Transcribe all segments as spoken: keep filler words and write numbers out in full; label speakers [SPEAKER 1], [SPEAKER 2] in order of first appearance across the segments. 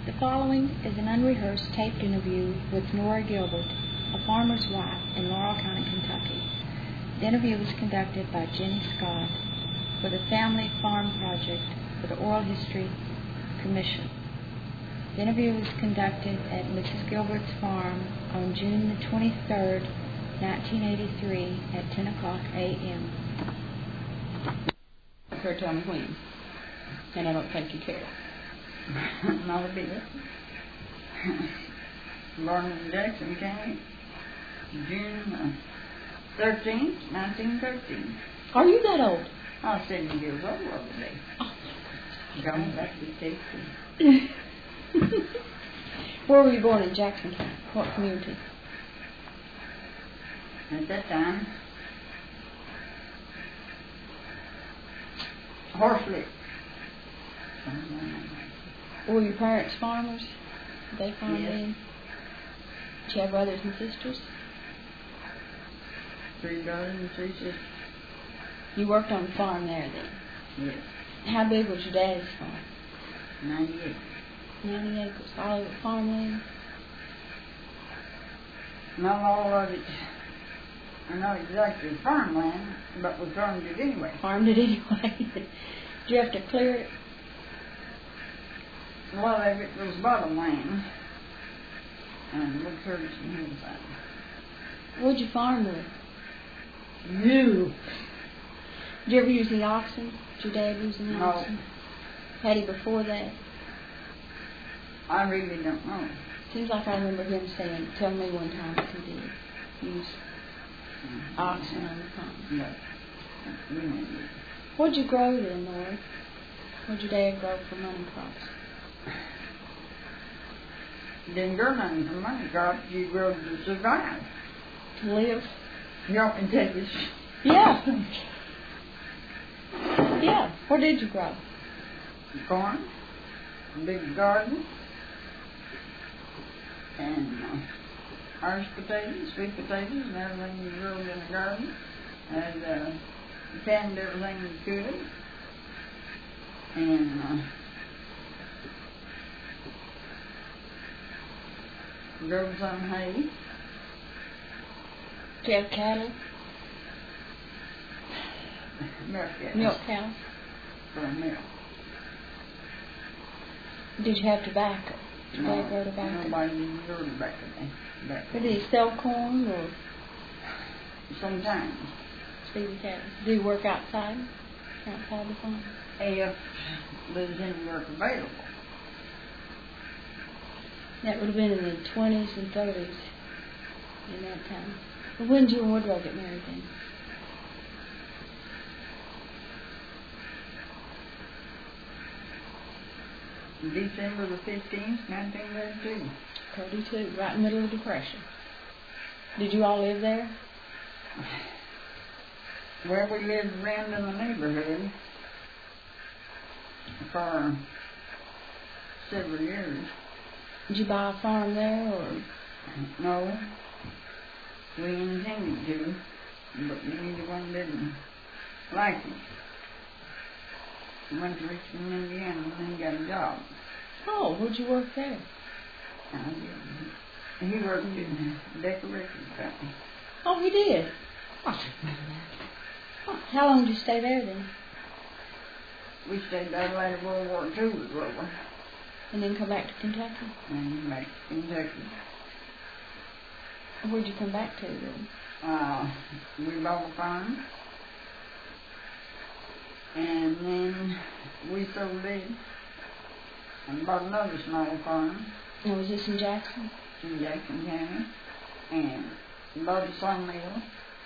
[SPEAKER 1] The following is an unrehearsed taped interview with Nora Gilbert, a farmer's wife in Laurel County, Kentucky. The interview was conducted by Jenny Scott for the Family Farm Project for the Oral History Commission. The interview was conducted at Missus Gilbert's farm on June the twenty-third, nineteen eighty-three at ten o'clock a m
[SPEAKER 2] Her tell me when, and I don't think you care.
[SPEAKER 3] Not a bit. Born in Jackson County, June thirteenth, nineteen thirteen.
[SPEAKER 2] Are you that old?
[SPEAKER 3] I was seven years old the other day.
[SPEAKER 2] Oh.
[SPEAKER 3] Going back to Texas.
[SPEAKER 2] Where were you born in Jackson County? What community?
[SPEAKER 3] At that time, Horsley.
[SPEAKER 2] Were your parents farmers? Did they farm
[SPEAKER 3] Yes.
[SPEAKER 2] then? Did you have brothers and sisters?
[SPEAKER 3] Three brothers and three sisters.
[SPEAKER 2] You worked on the farm there then?
[SPEAKER 3] Yes.
[SPEAKER 2] How big was your dad's farm?
[SPEAKER 3] Ninety-eight.
[SPEAKER 2] ninety acres. All of it farmland?
[SPEAKER 3] Not all of it. Not exactly farmland, but we farmed it anyway.
[SPEAKER 2] Farmed it anyway. Did you have to clear it?
[SPEAKER 3] A lot of it was bottomland, and we cleared some hillside.
[SPEAKER 2] What'd you farm with?
[SPEAKER 3] You.
[SPEAKER 2] Did you ever use the oxen? Did your dad use the
[SPEAKER 3] No.
[SPEAKER 2] oxen? Had he before that?
[SPEAKER 3] I really don't know.
[SPEAKER 2] Seems like I remember him saying, tell me one time that he did use oxen on the farm.
[SPEAKER 3] No. We didn't.
[SPEAKER 2] What'd you grow then, Lord? What'd your dad grow for money crops?
[SPEAKER 3] Didn't grow nothing for money crops. You grow to survive.
[SPEAKER 2] To live?
[SPEAKER 3] Y'all can take this.
[SPEAKER 2] Yeah. Yeah. What did you grow?
[SPEAKER 3] Corn, a big garden, and uh, Irish potatoes, sweet potatoes, and everything you grew in the garden. And uh, canned everything you could. And uh, grew some hay.
[SPEAKER 2] Did you have cattle?
[SPEAKER 3] Milk cows.
[SPEAKER 2] Milk cows?
[SPEAKER 3] For milk.
[SPEAKER 2] Did you have tobacco? Did your
[SPEAKER 3] No,
[SPEAKER 2] dad grow tobacco?
[SPEAKER 3] nobody didn't grow tobacco then. Tobacco.
[SPEAKER 2] But did he sell corn or
[SPEAKER 3] Sometimes.
[SPEAKER 2] feed the cattle? Did he work outside? Outside the farm?
[SPEAKER 3] If there's any work available.
[SPEAKER 2] That would have been in the twenties and thirties in that time. But when did you and Woodrow get married then?
[SPEAKER 3] December the fifteenth, nineteen thirty-two.
[SPEAKER 2] thirty-two, right in the middle of the Depression. Did you all live there?
[SPEAKER 3] Well, we lived around in the neighborhood for several years.
[SPEAKER 2] Did you buy a farm there or?
[SPEAKER 3] No, we intended to, but neither one didn't like it. Went to Richmond, Indiana, and then got a job.
[SPEAKER 2] Oh, where'd you work there?
[SPEAKER 3] I did. He worked in a decoration company.
[SPEAKER 2] Oh, he did? Oh, I didn't know that. Oh, how long did you stay there then?
[SPEAKER 3] We stayed there later World War Two was over.
[SPEAKER 2] And then come back to Kentucky?
[SPEAKER 3] And back to Kentucky.
[SPEAKER 2] Where'd you come back to then?
[SPEAKER 3] Uh, we bought a farm. And then we sold it and bought another small farm
[SPEAKER 2] And was this in Jackson?
[SPEAKER 3] in Jackson County. And bought a sawmill.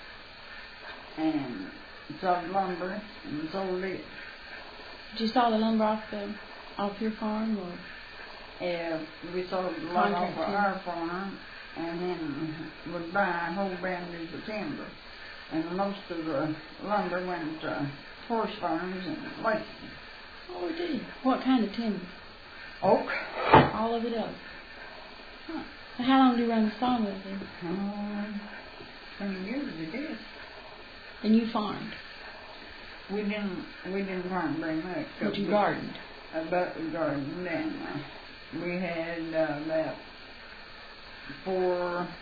[SPEAKER 3] And sold lumber and sold it.
[SPEAKER 2] Did you sell the lumber off, the, off your farm or?
[SPEAKER 3] And we sold a lot off of
[SPEAKER 2] Contract
[SPEAKER 3] our farm, and then would buy whole branches of timber. And most of the lumber went to horse farms and places.
[SPEAKER 2] Oh, it did. What kind of timber?
[SPEAKER 3] Oak.
[SPEAKER 2] All of it oak. Huh. So how long did you run the sawmill then?
[SPEAKER 3] Um, twenty years, I guess.
[SPEAKER 2] And you farmed?
[SPEAKER 3] We didn't, we didn't farm very much.
[SPEAKER 2] But you gardened?
[SPEAKER 3] About the garden, and uh, we had uh, about four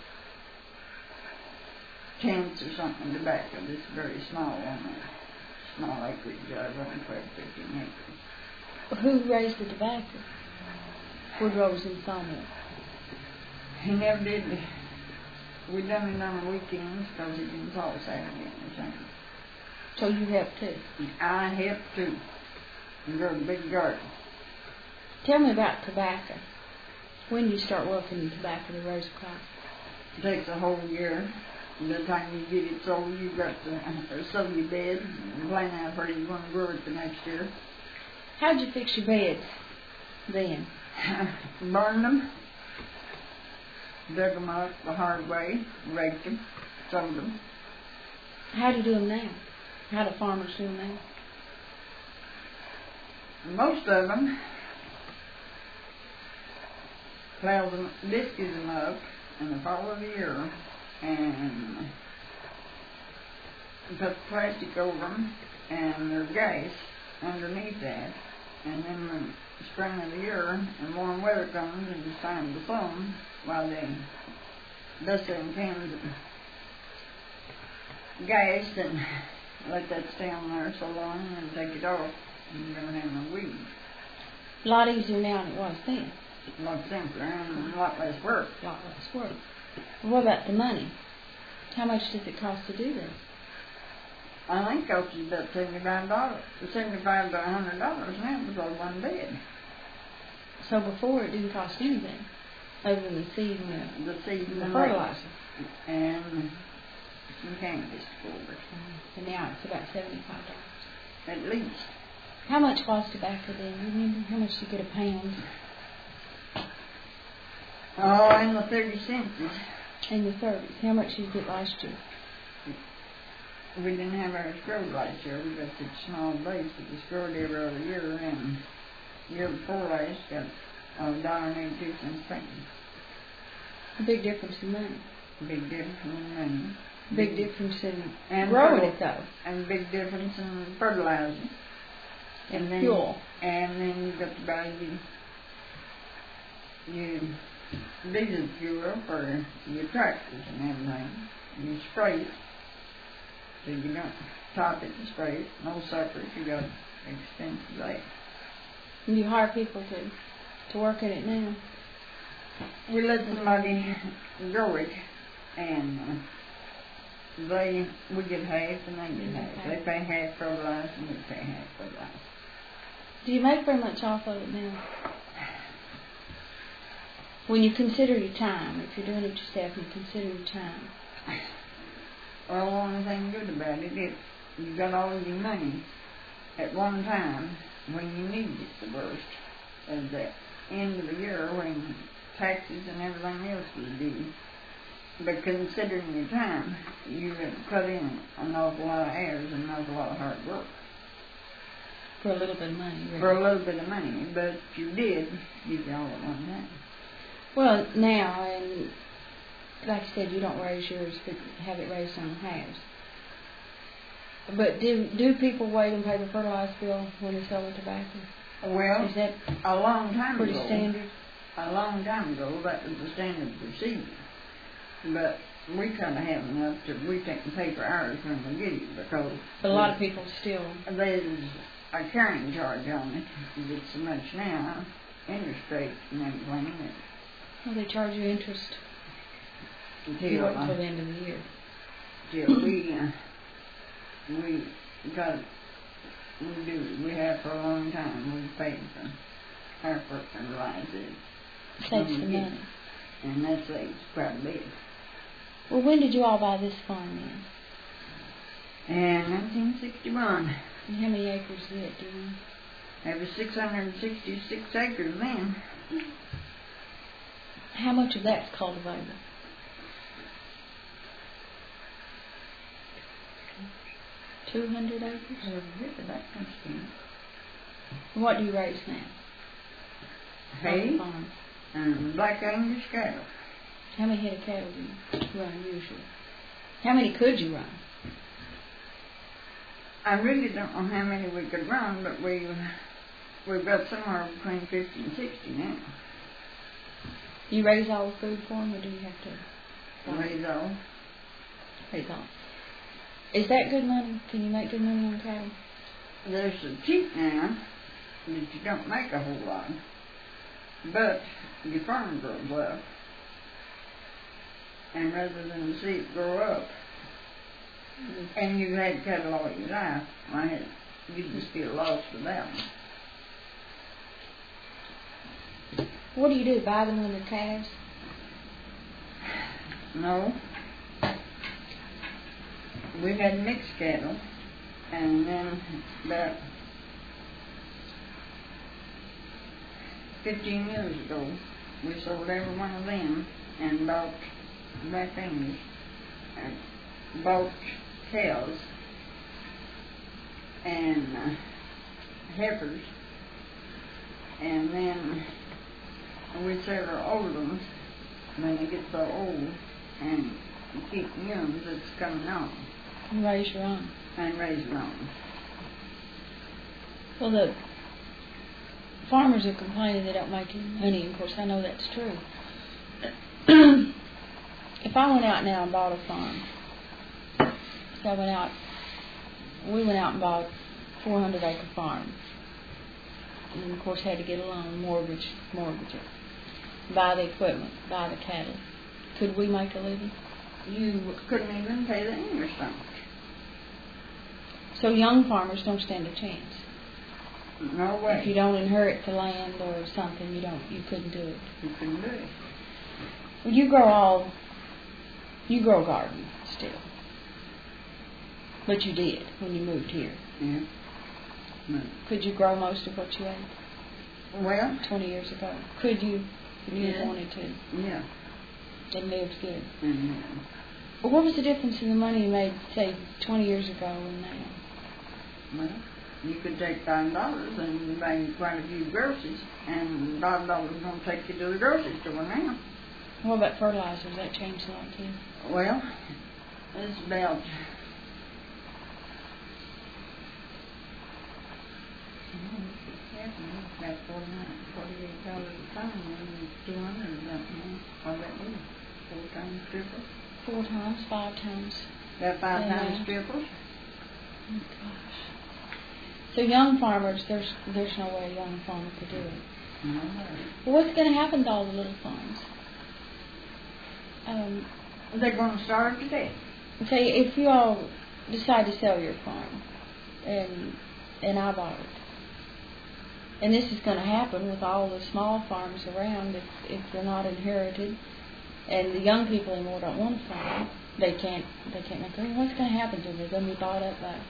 [SPEAKER 3] tenths or something of tobacco. This is very small on a small acreage. I run twelve, fifteen acres.
[SPEAKER 2] Who raised the tobacco? Woodrow's and Sawmill.
[SPEAKER 3] He never did. We done it on the weekends because he didn't call Saturday or something.
[SPEAKER 2] So you helped too?
[SPEAKER 3] I helped too. We got a big garden.
[SPEAKER 2] Tell me about tobacco. When do you start working in tobacco to raise a crop?
[SPEAKER 3] It takes a whole year. By the time you get it sold, you've got to uh, sow your bed and plan out where you want to grow it the next year.
[SPEAKER 2] How'd you fix your beds then?
[SPEAKER 3] Burned them, dug them up the hard way, raked them, sowed them.
[SPEAKER 2] How do you do them now? How do farmers do them now?
[SPEAKER 3] Most of them plow them, discus them up in the fall of the year and put plastic over them and their gas underneath that, and then when the spring of the year and warm weather comes and it's time to sow them, while they dust them cans of gas and let that stay on there so long and take it off, and you don't have no weeds.
[SPEAKER 2] A lot easier now than it was then.
[SPEAKER 3] A lot simpler and a lot less work.
[SPEAKER 2] A lot less work. Well, what about the money? How much does it cost to do this?
[SPEAKER 3] I think it costs about seventy-five dollars, seventy-five to a hundred dollars now for one bed.
[SPEAKER 2] So before it didn't cost anything, other than the seed and the,
[SPEAKER 3] the seed and
[SPEAKER 2] the
[SPEAKER 3] the
[SPEAKER 2] fertilizer,
[SPEAKER 3] and some cannabis for it.
[SPEAKER 2] And now it's about seventy-five dollars
[SPEAKER 3] at least.
[SPEAKER 2] How much was tobacco then? You remember how much you get a pound?
[SPEAKER 3] Oh, in the thirty cents.
[SPEAKER 2] In the thirties. How much did you get last year?
[SPEAKER 3] We didn't have ours growed last year. We got such small base that was growed every other year, and the year before last got a dollar and eighty-two cents a pound.
[SPEAKER 2] A big difference in money.
[SPEAKER 3] Big difference in money.
[SPEAKER 2] Big difference in
[SPEAKER 3] and
[SPEAKER 2] growing it though.
[SPEAKER 3] And big difference in fertilizer.
[SPEAKER 2] And,
[SPEAKER 3] and then,
[SPEAKER 2] fuel.
[SPEAKER 3] And then you got to buy you, you diesel fuel for your tractors and everything. You spray it. So you don't top it and spray it. No suckers, you got expensive there.
[SPEAKER 2] And you hire people to to work in it now?
[SPEAKER 3] We let somebody grow it, and uh, they we get half and they get half. They pay half fertilizer and we pay half fertilizer.
[SPEAKER 2] Do you make very much off of it now? When you consider your time, if you're doing it yourself, you consider your time.
[SPEAKER 3] Well, the only thing good about it is you got all of your money at one time when you need it the worst. At the end of the year when taxes and everything else is due. But considering your time, you have put in an awful lot of hours and an awful lot of hard work.
[SPEAKER 2] For a little bit of money, really.
[SPEAKER 3] For a little bit of money, but if you did, you'd get all at one time.
[SPEAKER 2] Well, now, and like I said, you don't raise yours, but have it raised on halves. But do do people wait and pay the fertilizer bill when they sell the tobacco?
[SPEAKER 3] Well,
[SPEAKER 2] is that
[SPEAKER 3] a long time
[SPEAKER 2] pretty
[SPEAKER 3] ago,
[SPEAKER 2] standard?
[SPEAKER 3] A long time ago, that was the standard procedure. But we kind of have enough to we take and pay for ours when we get it because.
[SPEAKER 2] But a lot of people still.
[SPEAKER 3] There's a carrying charge on it. It's so much now, interest rate and everything.
[SPEAKER 2] Well, they charge you interest.
[SPEAKER 3] Until,
[SPEAKER 2] you wait
[SPEAKER 3] uh,
[SPEAKER 2] until the end of the year.
[SPEAKER 3] Till we, uh, we got, we do, we have for a long time, we paid for our fertilizer.
[SPEAKER 2] Saves the money.
[SPEAKER 3] And that saves quite a bit.
[SPEAKER 2] Well, when did you all buy this farm in?
[SPEAKER 3] In nineteen sixty-one.
[SPEAKER 2] And how many acres is it, do you know?
[SPEAKER 3] There was six hundred sixty-six acres then.
[SPEAKER 2] How much of that's cultivated? Two hundred acres?
[SPEAKER 3] That much thing.
[SPEAKER 2] What do you raise now?
[SPEAKER 3] Hay and black English cattle.
[SPEAKER 2] How many head of cattle do you run usually? How many could you run?
[SPEAKER 3] I really don't know how many we could run, but we, we've got somewhere between fifty and sixty now.
[SPEAKER 1] You raise all the food for them, or do you have to
[SPEAKER 3] Raise all.
[SPEAKER 1] raise all? Is that good money? Can you make good money on cattle?
[SPEAKER 3] There's a cheap now that you don't make a whole lot, but your farm grows up, and rather than see it grow up, and you've had cattle all your life, I had, you just get lost without them.
[SPEAKER 1] What do you do? Buy them when they're calves?
[SPEAKER 3] No. We had mixed cattle, and then about fifteen years ago, we sold every one of them and bought back English, and bought cows and uh, heifers, and then we sell our old ones when they get so old, and keep young that's coming on.
[SPEAKER 1] And raise your own.
[SPEAKER 3] And raise their own.
[SPEAKER 1] Well, the farmers are complaining they don't make any money. Of course, I know that's true. If I went out now and bought a farm, so I went out, we went out and bought a four hundred acre farm, and of course had to get a loan, mortgage, mortgage it, buy the equipment, buy the cattle. Could we make a living?
[SPEAKER 3] You couldn't even pay the English so much.
[SPEAKER 1] So young farmers don't stand a chance.
[SPEAKER 3] No way.
[SPEAKER 1] If you don't inherit the land or something, you don't, you couldn't do it.
[SPEAKER 3] You couldn't do it.
[SPEAKER 1] Well, you grow all, you grow garden still. But you did when you moved here.
[SPEAKER 3] Yeah. No.
[SPEAKER 1] Could you grow most of what you ate?
[SPEAKER 3] Well,
[SPEAKER 1] twenty years ago. Could you, if you
[SPEAKER 3] yeah.
[SPEAKER 1] wanted to?
[SPEAKER 3] Yeah.
[SPEAKER 1] And lived good.
[SPEAKER 3] Mm-hmm.
[SPEAKER 1] Well, what was the difference in the money you made, say, twenty years ago and now?
[SPEAKER 3] Well, you could take five dollars and buy quite a few groceries, and five dollars is going to take you to the grocery store now.
[SPEAKER 1] What about fertilizers? That changed a lot too.
[SPEAKER 3] Well, it's about about forty-nine, forty-eight dollars a ton, and two hundred or something. What that is? Four times triple.
[SPEAKER 1] Four times, five times.
[SPEAKER 3] About five
[SPEAKER 1] Yeah.
[SPEAKER 3] times triple.
[SPEAKER 1] Oh, gosh. So young farmers, there's there's no way a young farmer could do it.
[SPEAKER 3] No way.
[SPEAKER 1] Well, what's going to happen to all the little farms? Um,
[SPEAKER 3] They're going to starve to death.
[SPEAKER 1] say if you all decide to sell your farm, and and I bought it, and this is going to happen with all the small farms around if if they're not inherited, and the young people anymore don't want to farm, they can't they can't make money. What's going to happen to them? They're going to be bought up by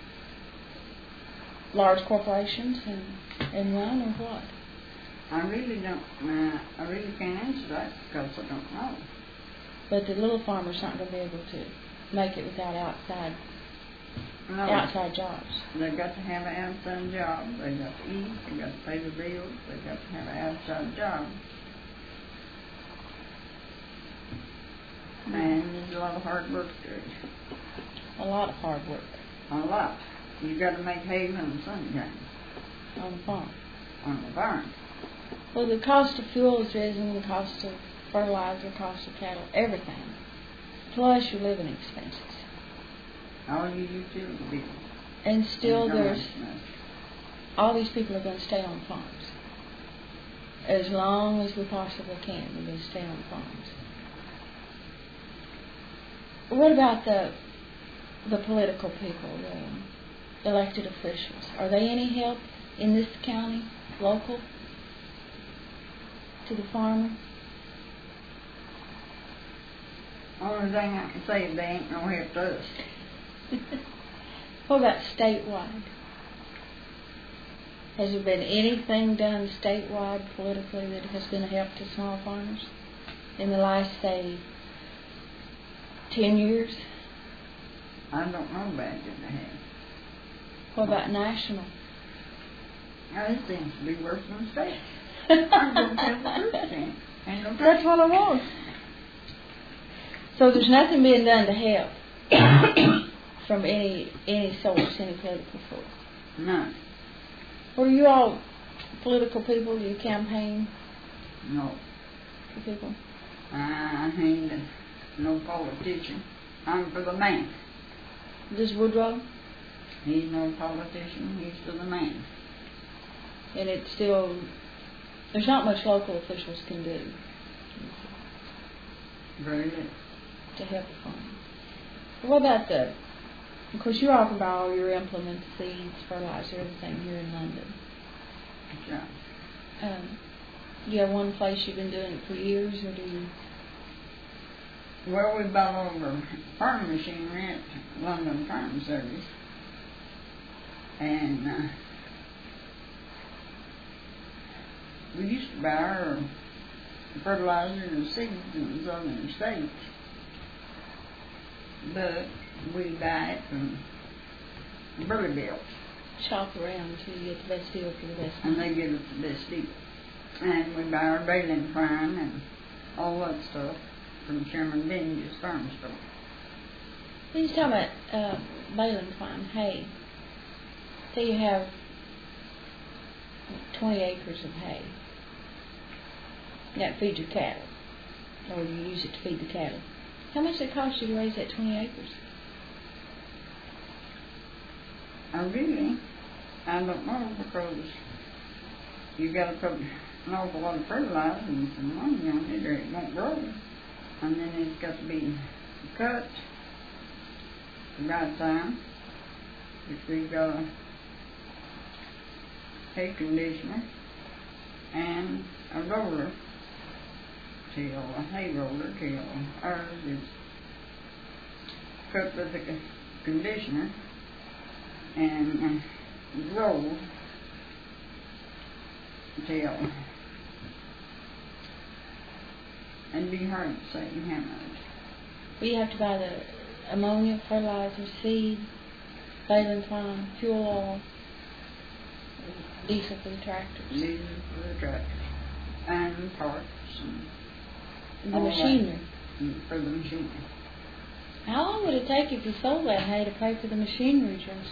[SPEAKER 1] large corporations and and run, or what?
[SPEAKER 3] I really don't. Uh, I really can't answer that because I don't know.
[SPEAKER 1] But the little farmer's not going to be able to make it without outside
[SPEAKER 3] No.
[SPEAKER 1] outside jobs.
[SPEAKER 3] They've got to have an outside job. They've got to eat. They've got to pay the bills. They've got to have an outside job. And there's a lot of hard work to it.
[SPEAKER 1] A lot of hard work
[SPEAKER 3] A lot. You've got to make hay when the sun shines
[SPEAKER 1] on the farm.
[SPEAKER 3] on the barn.
[SPEAKER 1] Well, the cost of fuel has risen, the cost of fertilizer, the cost of cattle, everything. Plus your living expenses.
[SPEAKER 3] All you utility bills.
[SPEAKER 1] And still
[SPEAKER 3] And how
[SPEAKER 1] there's,
[SPEAKER 3] much?
[SPEAKER 1] all these people are going to stay on farms. As long as we possibly can, we're going to stay on farms. What about the the political people, the elected officials? Are they any help in this county, local, to the farmer?
[SPEAKER 3] Only thing I can say is they ain't no help to us.
[SPEAKER 1] What about statewide? Has there been anything done statewide politically that has been a help to small farmers in the last, say, ten years?
[SPEAKER 3] I don't know about it they have.
[SPEAKER 1] What about national?
[SPEAKER 3] Now, this seems to be worse than the state. I'm going to tell the truth then. Ain't no
[SPEAKER 1] That's what I want. So there's nothing being done to help from any any source, any political source.
[SPEAKER 3] None.
[SPEAKER 1] Well, are you all political people? Do you campaign?
[SPEAKER 3] No.
[SPEAKER 2] for people?
[SPEAKER 3] I ain't no politician. I'm for the man.
[SPEAKER 2] This Woodrow?
[SPEAKER 3] He's no politician. He's for the man.
[SPEAKER 2] And it's still, there's not much local officials can do.
[SPEAKER 3] Very little.
[SPEAKER 2] To help the farm. What about the, of course you're talking about all your implements, seeds, fertilizer, everything here in London.
[SPEAKER 3] That's right.
[SPEAKER 2] Um, do you have one place you've been doing it for years, or do you?
[SPEAKER 3] Well, we bought all the farm machinery at London Farm Service. And uh, we used to buy our fertilizer and seeds in the southern states. But we buy it from Burleyville.
[SPEAKER 2] Shop around until you get the best deal for the best
[SPEAKER 3] And
[SPEAKER 2] money.
[SPEAKER 3] they give us the best deal. And we buy our baling twine and all that stuff from Sherman Binge's farm store.
[SPEAKER 2] When you talk about uh, baling twine, hay, say you have twenty acres of hay. That feeds your cattle, or you use it to feed the cattle. How much does it cost you to raise that twenty acres?
[SPEAKER 3] I really, I don't know, because you got to put an awful lot of fertilizer and some money on it, or it won't grow. And then it's got to be cut at the right time, which we've got a hay conditioner and a roller till a hay roller till ours is cut with the conditioner and uh, rolled till it'd be hard to say how much.
[SPEAKER 2] Well, you have to buy the ammonia, fertilizer, seed, baling twine, fuel oil, diesel for the tractors.
[SPEAKER 3] Diesel for the tractors and parts and
[SPEAKER 2] The
[SPEAKER 3] all
[SPEAKER 2] machinery.
[SPEAKER 3] that for the machinery.
[SPEAKER 2] How long would it take if you sold that hay to pay for the machinery, Joseph?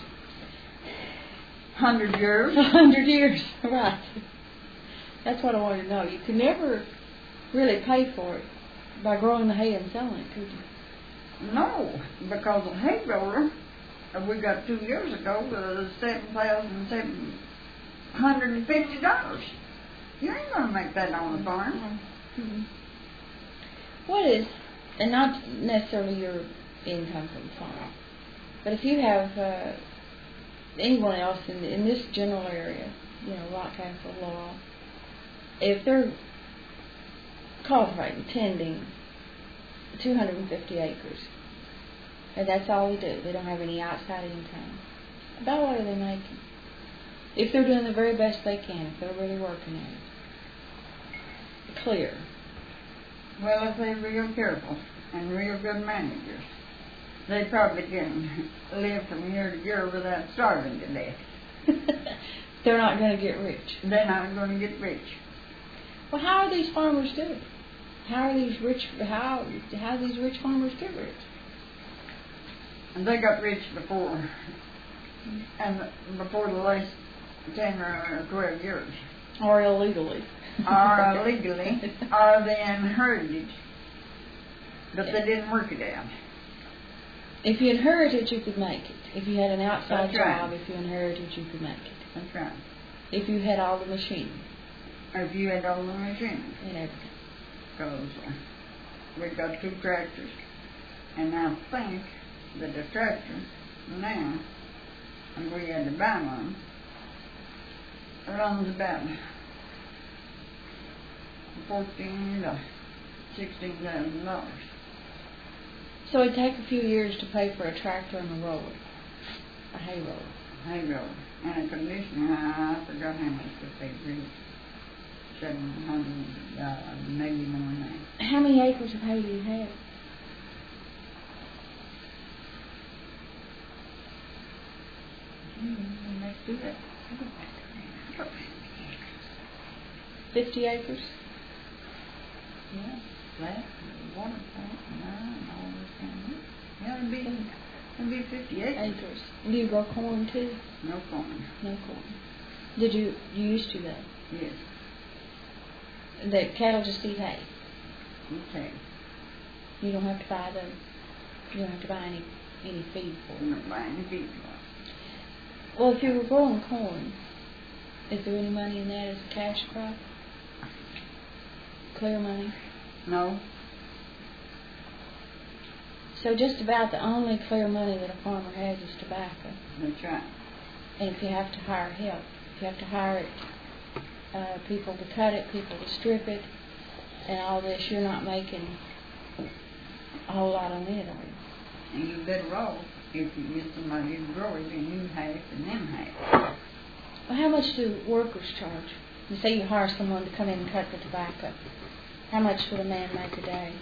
[SPEAKER 3] Hundred years.
[SPEAKER 2] A hundred years, right. That's what I wanted to know. You could never really pay for it by growing the hay and selling it, could you?
[SPEAKER 3] No, because the hay roller uh, we got two years ago was seven thousand seven hundred and fifty dollars. You ain't gonna make that on the farm.
[SPEAKER 2] Mm-hmm. What is, and not necessarily your income from the farm, but if you have uh, anyone else in, in this general area, you know, Rock Castle, Laurel, if they're cultivating, tending two hundred fifty acres, and that's all they do, they don't have any outside income, about what are they making? If they're doing the very best they can, if they're really working at it. Clear.
[SPEAKER 3] Well, if they're real careful and real good managers, they probably can live from year to year without starving to death.
[SPEAKER 2] They're not going to get rich.
[SPEAKER 3] They're not going to get rich.
[SPEAKER 2] Well, how are these farmers doing? How are these rich? How how do these rich farmers get rich?
[SPEAKER 3] And they got rich before, and before the last ten or twelve years.
[SPEAKER 2] Or illegally.
[SPEAKER 3] Or illegally, or they inherited, but they didn't work it out.
[SPEAKER 2] If you inherited, you could make it. If you had an outside
[SPEAKER 3] That's right.
[SPEAKER 2] job, if you inherited, you could make it.
[SPEAKER 3] That's right.
[SPEAKER 2] If you had all the machinery
[SPEAKER 3] Or if you had all the machinery.
[SPEAKER 2] and everything.
[SPEAKER 3] Because uh, we've got two tractors, and I think that the tractor now, and we had to buy one, runs about fourteen to sixteen thousand dollars.
[SPEAKER 2] So it'd take a few years to pay for a tractor and a roller, a hay roller.
[SPEAKER 3] Hay roller and a conditioner. I forgot how much they paid. Seven hundred dollars, maybe more than that.
[SPEAKER 2] How many acres of hay do you have?
[SPEAKER 3] Mm-hmm. Let's do that.
[SPEAKER 2] Fifty acres.
[SPEAKER 3] Yeah, flat, water plant, and all this kind of thing. Yeah, it'd be, it'd be fifty acres.
[SPEAKER 2] Acres. Do you grow corn too?
[SPEAKER 3] No corn.
[SPEAKER 2] No corn. Did you, you used to though?
[SPEAKER 3] Yes.
[SPEAKER 2] The cattle just eat hay?
[SPEAKER 3] Okay.
[SPEAKER 2] You don't have to buy the, you don't have to buy any any feed for
[SPEAKER 3] You
[SPEAKER 2] it.
[SPEAKER 3] don't buy any feed for it.
[SPEAKER 2] Well, if you were growing corn, is there any money in that as a cash crop? Clear money?
[SPEAKER 3] No.
[SPEAKER 2] So just about the only clear money that a farmer has is tobacco.
[SPEAKER 3] That's right.
[SPEAKER 2] And if you have to hire help, if you have to hire it, uh, people to cut it, people to strip it, and all this, you're not making a whole lot on it, are you?
[SPEAKER 3] And you better off if you get somebody to grow it, then you half and them half.
[SPEAKER 2] Well, how much do workers charge? You say you hire someone to come in and cut the tobacco. How much would a man make a day?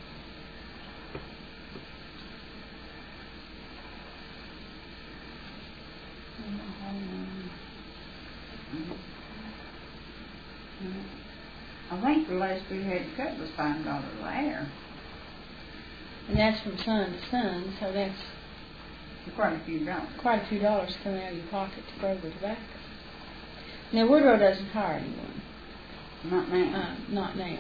[SPEAKER 3] I think the last we had to cut was five dollars an hour.
[SPEAKER 2] And that's from sun to sun, so that's
[SPEAKER 3] Quite a few dollars.
[SPEAKER 2] quite a few dollars coming out of your pocket to grow the tobacco. Now, Woodrow doesn't hire anyone.
[SPEAKER 3] Not now.
[SPEAKER 2] Uh, not now.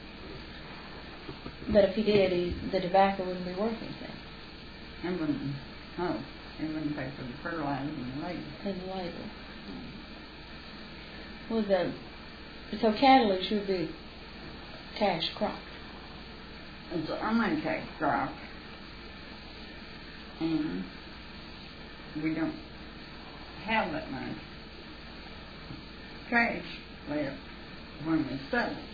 [SPEAKER 2] But if he did, he, the tobacco wouldn't be worth anything.
[SPEAKER 3] It wouldn't. No, it wouldn't pay for the fertilizer and the labor.
[SPEAKER 2] And the labor. Well, the so cattle is your big cash crop.
[SPEAKER 3] It's an untaxed crop, and we don't have that much cash left when we sell it.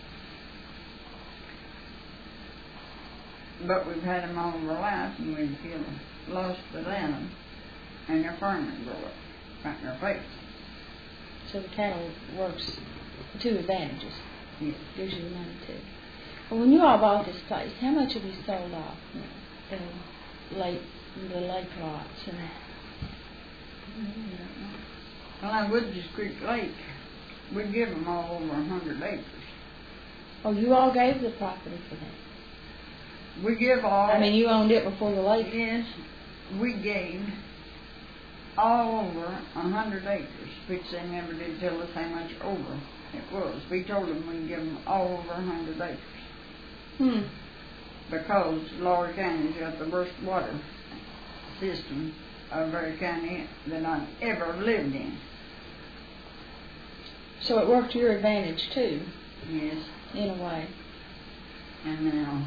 [SPEAKER 3] But we've had them all of our life, and we've feel lost the land, and your farmers grow up right in our face.
[SPEAKER 2] So the cattle works two advantages.
[SPEAKER 3] Yes.
[SPEAKER 2] Gives you the money too. Well, when you all bought this place, how much have you sold off? You know, the lake, the lake lots, and
[SPEAKER 3] Well, on Woods Creek Lake, we give them all over a hundred acres.
[SPEAKER 2] oh, you all gave the property for that.
[SPEAKER 3] We give all.
[SPEAKER 2] I mean, you owned it before the lake.
[SPEAKER 3] Yes, we gave all over a hundred acres, which they never did tell us how much over it was. We told them we'd give them all over a hundred acres.
[SPEAKER 2] Hmm.
[SPEAKER 3] Because Lower County's got the worst water system of every county that I've ever lived in.
[SPEAKER 2] So it worked to your advantage too,
[SPEAKER 3] Yes,
[SPEAKER 2] in a way.
[SPEAKER 3] and now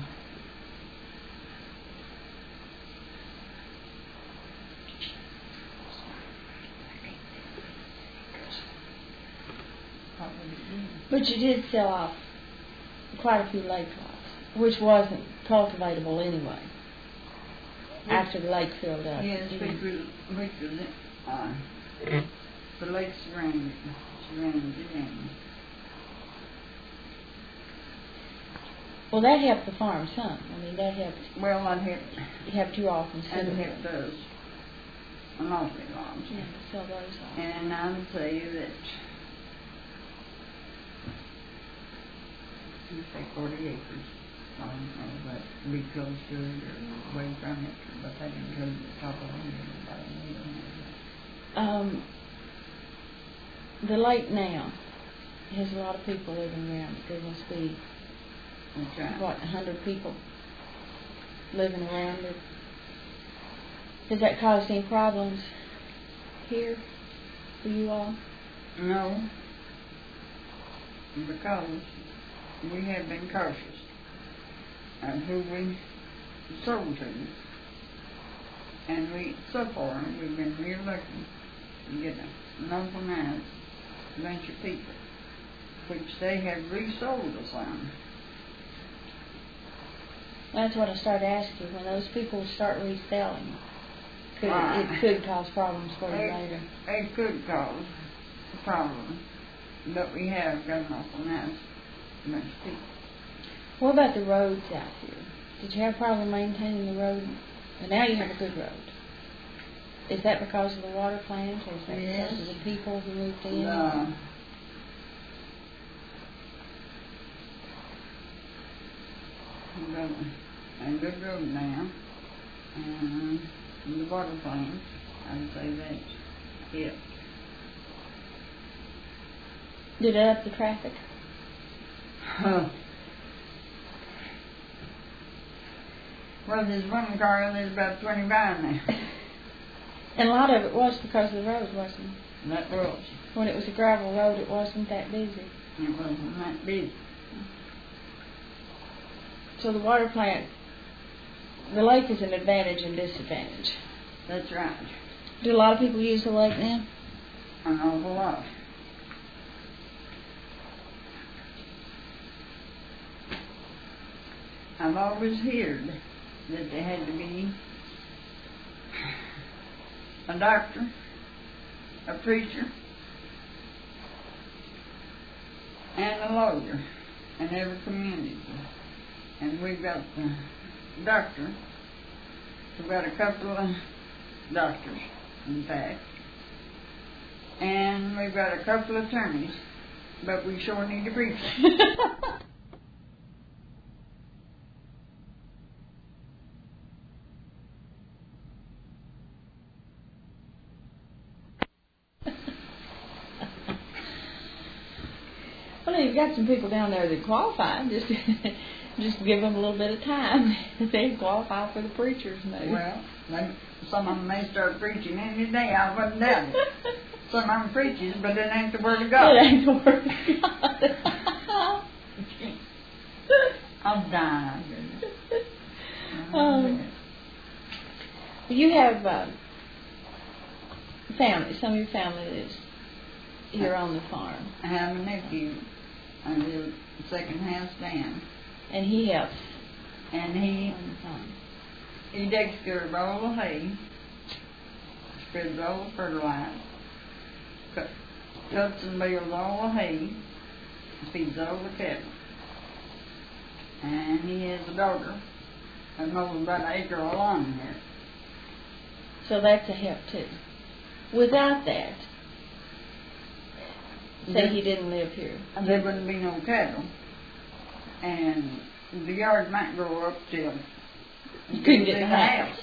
[SPEAKER 2] But you did sell off quite a few lake lots, which wasn't cultivatable anyway. After the lake filled up.
[SPEAKER 3] yes, we could, we could, uh, the lake surrounded, surrounded it in.
[SPEAKER 2] Well, that helped the farm some. I mean, that helped.
[SPEAKER 3] Well, I'd have,
[SPEAKER 2] It helped you all
[SPEAKER 3] I'd
[SPEAKER 2] considerably.
[SPEAKER 3] have those an awful lot.
[SPEAKER 2] Yeah, to sell those off.
[SPEAKER 3] And I would say that, let's say forty acres. I don't know, but be close to it or away from it, but that includes the top of it.
[SPEAKER 2] Um, the lake now has a lot of people living around it. There must be,
[SPEAKER 3] That's right.
[SPEAKER 2] what, a hundred people living around it. Has that caused any problems here for you all?
[SPEAKER 3] No, because we have been cautious of who we sold to. And we, so far, we've been real lucky to get an awful nice bunch of people, which they have resold us on.
[SPEAKER 2] That's what I started asking. When those people start reselling, could,
[SPEAKER 3] Right.
[SPEAKER 2] it could cause problems for you
[SPEAKER 3] They,
[SPEAKER 2] later.
[SPEAKER 3] they could cause a problem, but we have got an awful nice bunch of people.
[SPEAKER 2] What about the roads out here? Did you have a problem maintaining the road? Well, now you have a good road. Is that because of the water plant, or is that
[SPEAKER 3] Yes.
[SPEAKER 2] because of the people who moved in?
[SPEAKER 3] Uh, we've got a good road now, and the water plant, I would say that's it.
[SPEAKER 2] Did it up the traffic?
[SPEAKER 3] Huh. Well, there's one car and there's about twenty-five in there.
[SPEAKER 2] And a lot of it was because the road wasn't.
[SPEAKER 3] That was.
[SPEAKER 2] When it was a gravel road, it wasn't that busy.
[SPEAKER 3] It wasn't that busy.
[SPEAKER 2] So the water plant, the lake is an advantage and disadvantage.
[SPEAKER 3] That's right.
[SPEAKER 2] Do a lot of people use the lake now?
[SPEAKER 3] An awful lot. I've always heard that there had to be a doctor, a preacher, and a lawyer in every community. And we've got the doctor, we've got a couple of doctors, in fact, and we've got a couple of attorneys, but we sure need a preacher.
[SPEAKER 2] Well, you've got some people down there that qualify. Just, just give them a little bit of time. They qualify for the preachers, maybe.
[SPEAKER 3] Well, they, some of them may start preaching any day. I wouldn't doubt it. Some of them preaches, but it ain't the word of God.
[SPEAKER 2] It ain't the word of God.
[SPEAKER 3] I'm dying.
[SPEAKER 2] Um, you have uh, family. Some of your family is here on the farm.
[SPEAKER 3] I have a nephew on the second house down,
[SPEAKER 2] and he helps
[SPEAKER 3] and he
[SPEAKER 2] on the farm.
[SPEAKER 3] he takes care of all the hay, spreads all the fertilizer, cut, cuts and bales all the hay, feeds all the cattle. And he has a daughter that mows about an acre of lawn here.
[SPEAKER 2] So that's a help too. Without that, say he didn't live here,
[SPEAKER 3] there wouldn't be no cattle, and the yard might grow up till
[SPEAKER 2] you couldn't get the house.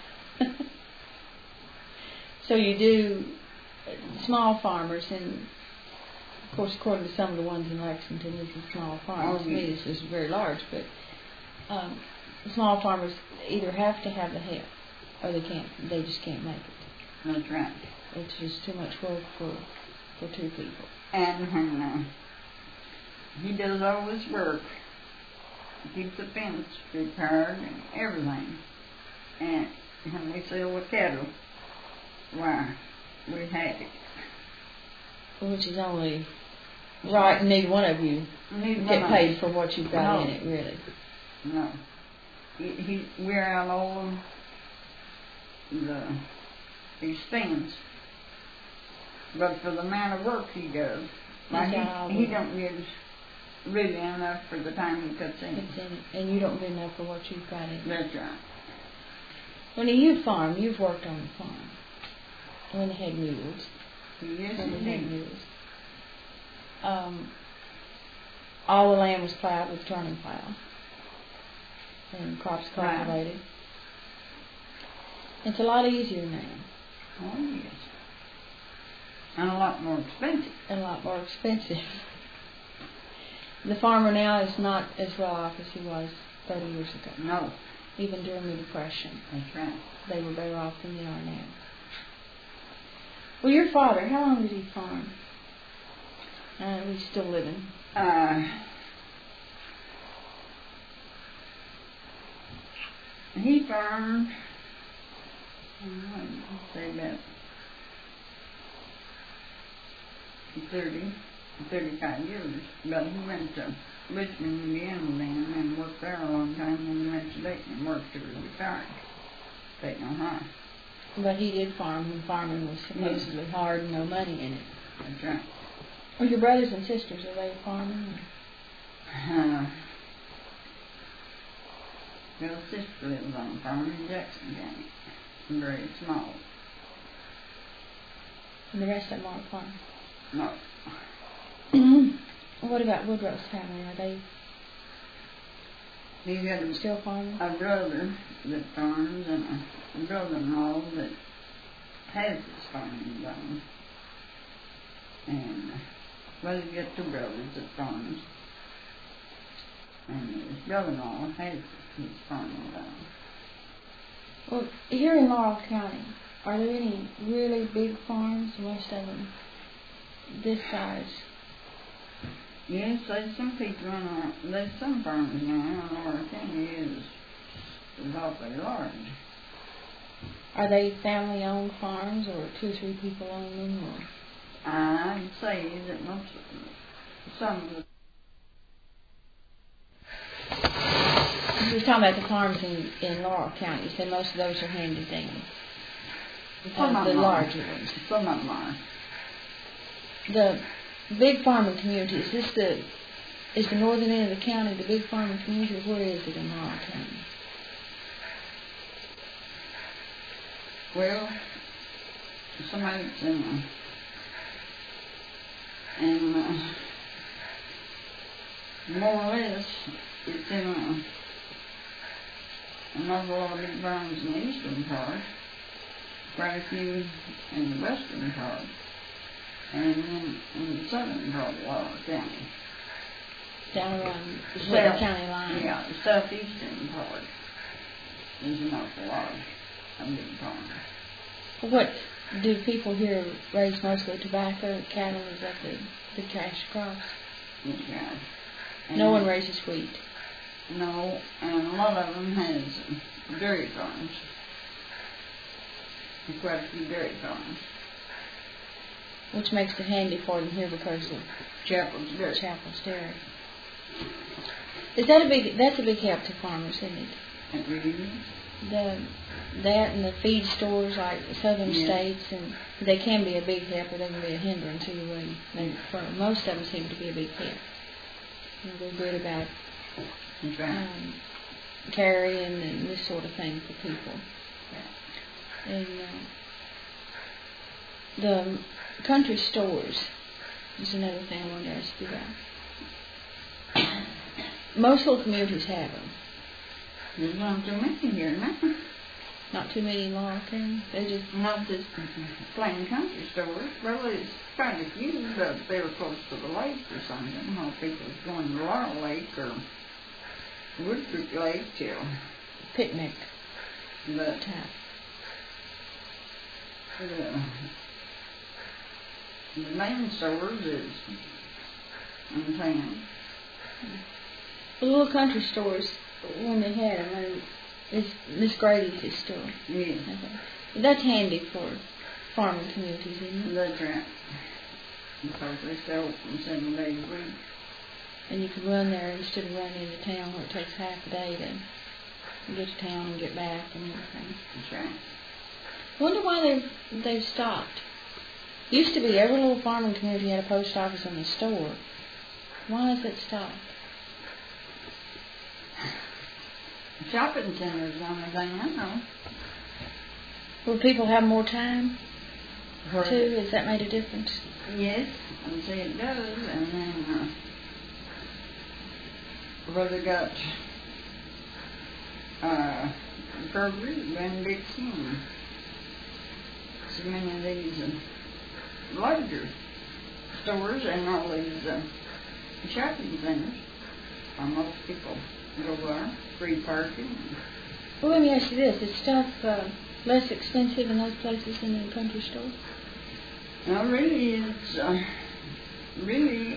[SPEAKER 2] So you do uh, small farmers, and of course, according to some of the ones in Lexington, this is small farmers.
[SPEAKER 3] Oh,
[SPEAKER 2] to me,
[SPEAKER 3] yes.
[SPEAKER 2] this is very large, but um, small farmers either have to have the help, or they can't. They just can't make it.
[SPEAKER 3] That's right.
[SPEAKER 2] It's just too much work for for two people.
[SPEAKER 3] And when uh, he does all this work, keeps the fence repaired and everything, and when we sell the cattle, why, we had it.
[SPEAKER 2] Which is only right, neither one of you
[SPEAKER 3] Neither
[SPEAKER 2] get
[SPEAKER 3] one
[SPEAKER 2] paid
[SPEAKER 3] of
[SPEAKER 2] for what you've got
[SPEAKER 3] No.
[SPEAKER 2] in it, really.
[SPEAKER 3] No. He, he, we're out all the expense, but for the amount of work he does, like
[SPEAKER 2] Yeah,
[SPEAKER 3] he, he don't get really enough for the time he cuts in.
[SPEAKER 2] It's in it, and you don't get enough for what you've got in it.
[SPEAKER 3] That's right.
[SPEAKER 2] When you farm, you've worked on the farm. When they had mules.
[SPEAKER 3] Yes,
[SPEAKER 2] when they
[SPEAKER 3] he
[SPEAKER 2] had
[SPEAKER 3] did.
[SPEAKER 2] mules. Um, all the land was plowed with turning plow. And crops
[SPEAKER 3] Right.
[SPEAKER 2] cultivated. It's a lot easier now.
[SPEAKER 3] Oh, yes. And a lot more expensive.
[SPEAKER 2] And a lot more expensive. The farmer now is not as well off as he was thirty years ago.
[SPEAKER 3] No,
[SPEAKER 2] Even during the Depression,
[SPEAKER 3] that's right.
[SPEAKER 2] they were better off than they are now. Well, your father, how long did he farm? Uh, he's still living.
[SPEAKER 3] Uh, he farmed, uh, let's say about thirty, thirty-five years. But he went to Richmond, Indiana then and worked there a long time, and he went to Dayton and worked till he retired. Dayton, Ohio.
[SPEAKER 2] But he did farm, and farming was supposedly hard and no money in it.
[SPEAKER 3] That's right.
[SPEAKER 2] Well, your brothers and sisters, are they farming?
[SPEAKER 3] Uh, well, sister lives on a farm in Jackson County. Very small.
[SPEAKER 2] And the rest of them aren't farming?
[SPEAKER 3] No.
[SPEAKER 2] What about Woodrow's family? Are they
[SPEAKER 3] He's got a,
[SPEAKER 2] still farming?
[SPEAKER 3] a brother that farms and a brother-in-law that has his farming done. And, well, he's got two brothers that farms. And his brother-in-law has his farming done.
[SPEAKER 2] Well, here in Laurel County, are there any really big farms? Most of them this size.
[SPEAKER 3] Yes, there's some people in our, there's some farms now in Laurel County is is awfully large.
[SPEAKER 2] Are they family-owned farms, or two or three people own them? Or?
[SPEAKER 3] I'd say that most some of the
[SPEAKER 2] You were talking about the farms in, in Laurel County. You said most of those are handed down.
[SPEAKER 3] Some
[SPEAKER 2] uh,
[SPEAKER 3] of
[SPEAKER 2] the
[SPEAKER 3] them
[SPEAKER 2] larger
[SPEAKER 3] are.
[SPEAKER 2] ones.
[SPEAKER 3] Some of them are.
[SPEAKER 2] The big farming community, is this the, is the northern end of the county the big farming community, or where is it in Laurel County?
[SPEAKER 3] Well, somebody's in a, and uh, more or less it's in a, an awful lot of big farms in the eastern part, quite a few in the western part, and then in the southern part of Laurel County.
[SPEAKER 2] Down around the
[SPEAKER 3] South-
[SPEAKER 2] Shelby County line?
[SPEAKER 3] Yeah, the southeastern part is an awful lot of big farms.
[SPEAKER 2] What do people here raise mostly? Tobacco, cattle? Is that the, the cash crops?
[SPEAKER 3] Yeah.
[SPEAKER 2] No one raises wheat.
[SPEAKER 3] No, and a lot of them has dairy farms. There's quite a few dairy farms.
[SPEAKER 2] Which makes it handy for them here because of
[SPEAKER 3] Chapel's Dairy.
[SPEAKER 2] Chapel's Dairy. Is that a big? That's a big help to farmers, isn't it?
[SPEAKER 3] It really is.
[SPEAKER 2] The that and the feed stores like the southern
[SPEAKER 3] Yeah.
[SPEAKER 2] states, and they can be a big help, or they can be a hindrance either way. They, for most of them seem to be a big help. You know, they're good about
[SPEAKER 3] That's right.
[SPEAKER 2] um, carrying and this sort of thing for people. And uh, the country stores is another thing I wanted to ask you about. Most little communities have them.
[SPEAKER 3] There's not too many here now.
[SPEAKER 2] Not too many in Laurel County. They just
[SPEAKER 3] Not just plain country stores. Well, there's quite a few, but they're close to the lake or something. How people are going to Laurel Lake or Woodford Lake to
[SPEAKER 2] picnic
[SPEAKER 3] the,
[SPEAKER 2] type.
[SPEAKER 3] the, the main stores is in town.
[SPEAKER 2] The little country stores, when they had them, they- it's Miss Grady's his store.
[SPEAKER 3] Yes,
[SPEAKER 2] Okay. That's handy for farming communities, isn't it?
[SPEAKER 3] that's right. Because they sell from seven days a week.
[SPEAKER 2] And you can run there instead of running into town where it takes half a day to get to town and get back and everything.
[SPEAKER 3] That's right.
[SPEAKER 2] I wonder why they've, they've stopped. Used to be every little farming community had a post office and a store. Why has it stopped?
[SPEAKER 3] Shopping centers, the only thing I know.
[SPEAKER 2] Will people have more time,
[SPEAKER 3] Where-
[SPEAKER 2] too? Has that made a difference?
[SPEAKER 3] Yes, I'd say it does, and then uh, where they got uh, Kroger, Van Dixon, so many of these uh, larger stores and all these uh, shopping centers. Uh, most people go there, free parking.
[SPEAKER 2] Well, let me ask you this. Is stuff uh, less expensive in those places than in the country stores?
[SPEAKER 3] Now, really, it's uh, really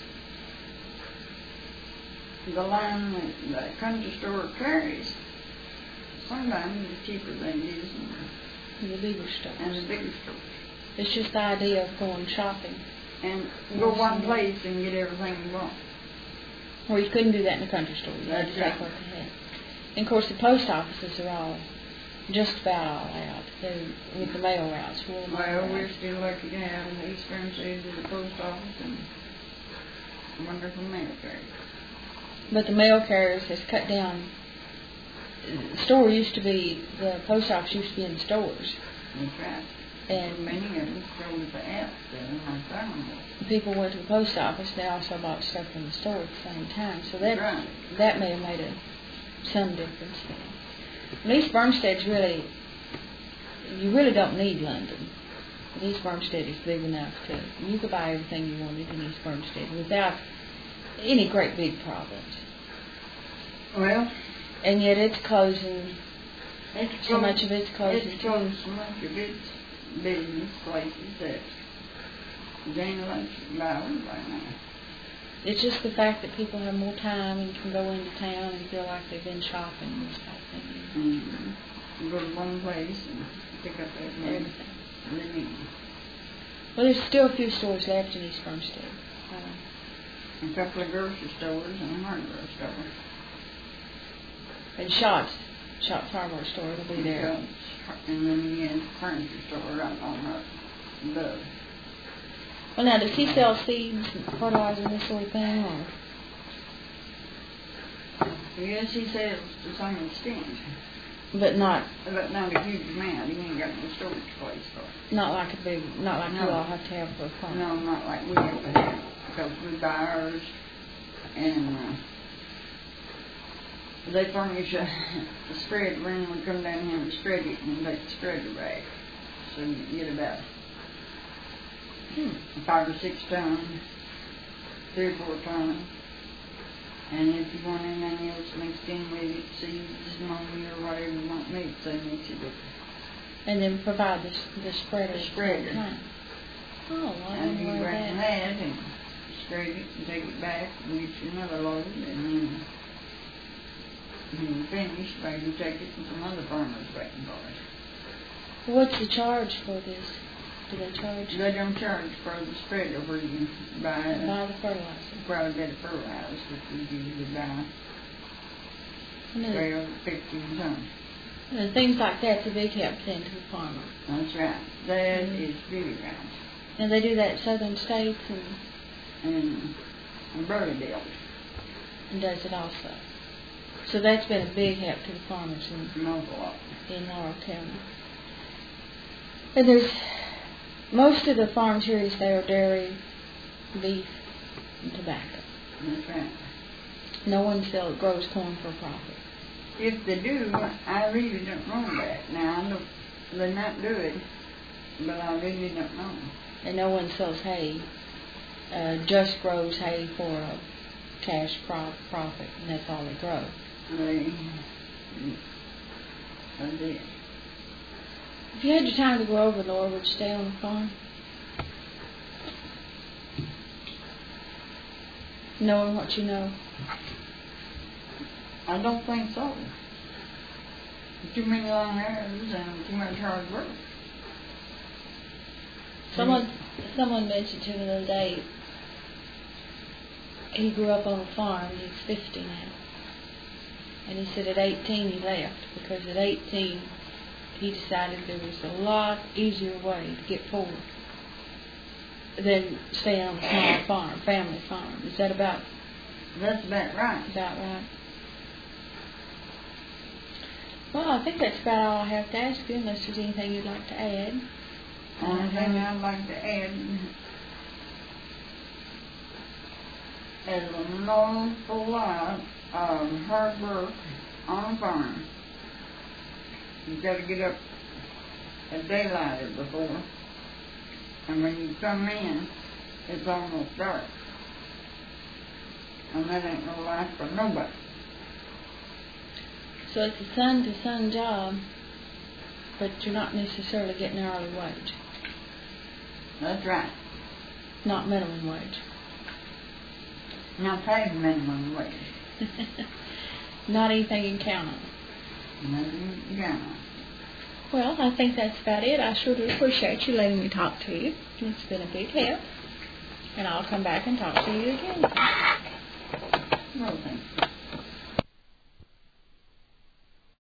[SPEAKER 3] the line that the country store carries. Sometimes it's cheaper than it is in
[SPEAKER 2] In the bigger stores.
[SPEAKER 3] and the bigger stores.
[SPEAKER 2] It's just the idea of going shopping.
[SPEAKER 3] And go one place and get everything you want.
[SPEAKER 2] Or you couldn't do that in the country store. You had to
[SPEAKER 3] That's
[SPEAKER 2] take
[SPEAKER 3] right.
[SPEAKER 2] what they had. And of course, the post offices are all just about all out. They're with the mail routes. rural mail
[SPEAKER 3] Well, we're
[SPEAKER 2] routes.
[SPEAKER 3] still lucky to have in the Eastern Cities the post office and wonderful mail carriers.
[SPEAKER 2] But the mail carriers has cut down. The store used to be, the post office used to be in the stores.
[SPEAKER 3] That's right.
[SPEAKER 2] And
[SPEAKER 3] Many of them sold at the apps and like that.
[SPEAKER 2] people went to the post office. They also bought stuff from the store at the same time. So that
[SPEAKER 3] Right.
[SPEAKER 2] that may have made a, some difference. But East Bermstead's really, you really don't need London. East Bermstead is big enough to, you could buy everything you wanted in East Bermstead without any great big problems.
[SPEAKER 3] Well,
[SPEAKER 2] And yet it's closing
[SPEAKER 3] It's
[SPEAKER 2] so much of it's closing.
[SPEAKER 3] It's closed so much of its business places that there ain't much about it right now.
[SPEAKER 2] It's just the fact that people have more time and can go into town and feel like they've been shopping and this type of thing.
[SPEAKER 3] Mm-hmm. You go to one place and pick up everything. Everything.
[SPEAKER 2] Well, there's still a few stores left in East Farmstead. Uh,
[SPEAKER 3] a couple of grocery stores and a hardware store.
[SPEAKER 2] And Shots, Shots hardware store will be there.
[SPEAKER 3] And then again, furniture store right on the.
[SPEAKER 2] Well, now, does he sell seeds and fertilizer and this sort of thing, or?
[SPEAKER 3] Yes, he sells to some extent.
[SPEAKER 2] But not.
[SPEAKER 3] But not a huge amount. He ain't got no storage place for it.
[SPEAKER 2] Not like a big, not like
[SPEAKER 3] no.
[SPEAKER 2] you all have to have for a farm.
[SPEAKER 3] No, not like we have to have, because we buy ours, and uh, they furnish a, a spread room. We come down here and spread it, and take the spreader back, so you get about hmm. five or six tons, three or four tons. And if you want anything else mixed in with it, seeds, ammonia, or whatever you want mixed, they mix it with.
[SPEAKER 2] And then provide the, the spreader.
[SPEAKER 3] The spreader.
[SPEAKER 2] Time. Oh, well, I
[SPEAKER 3] and
[SPEAKER 2] didn't
[SPEAKER 3] you
[SPEAKER 2] know
[SPEAKER 3] bring
[SPEAKER 2] that.
[SPEAKER 3] that and spread it and take it back and get you another load, and then when you finish, maybe you take it to some other farmers waiting for it.
[SPEAKER 2] What's the charge for this? Do they charge?
[SPEAKER 3] They don't charge for the spreader where you buy,
[SPEAKER 2] buy the fertilizer.
[SPEAKER 3] Quite a bit of fertilizer, which we usually buy twelve, fifteen tons.
[SPEAKER 2] And things like that's a big help then to the farmer.
[SPEAKER 3] That's right. That mm-hmm. is really right.
[SPEAKER 2] And they do that in southern states and
[SPEAKER 3] and, and Burleyville.
[SPEAKER 2] And does it also. So that's been a big help to the farmers in, in Laurel County. And there's most of the farms here is there are dairy, beef, and tobacco.
[SPEAKER 3] That's right.
[SPEAKER 2] No one sells grows corn for a profit.
[SPEAKER 3] If they do, I really don't know that. Now, I don't, they not do it, but I really don't know.
[SPEAKER 2] And no one sells hay, uh, just grows hay for a cash crop profit, and that's all they grow.
[SPEAKER 3] They, that's it.
[SPEAKER 2] If you had your time to go over, Laura, would you stay on the farm? Knowing what you know?
[SPEAKER 3] I don't think so. Too many long hours and too much hard work.
[SPEAKER 2] Someone, someone mentioned to me the other day, he grew up on a farm, he's fifty now. And he said at eighteen he left, because at eighteen he decided there was a lot easier way to get forward than staying on a small farm, family farm. Is that about?
[SPEAKER 3] That's about right.
[SPEAKER 2] About right. Well, I think that's about all I have to ask you, unless there's anything you'd like to add.
[SPEAKER 3] Only thing I'd like to add is an awful lot of hard work on a farm. You've got to get up at daylight or before, and when you come in, it's almost dark. And that ain't no life for nobody.
[SPEAKER 2] So it's a sun-to-sun job, but you're not necessarily getting an hourly wage.
[SPEAKER 3] That's right.
[SPEAKER 2] Not minimum wage.
[SPEAKER 3] Not paid minimum wage.
[SPEAKER 2] Not anything you can count on.
[SPEAKER 3] Nothing you can count on.
[SPEAKER 2] Well, I think that's about it. I sure do appreciate you letting me talk to you. It's been a big help. And I'll come back and talk to you again.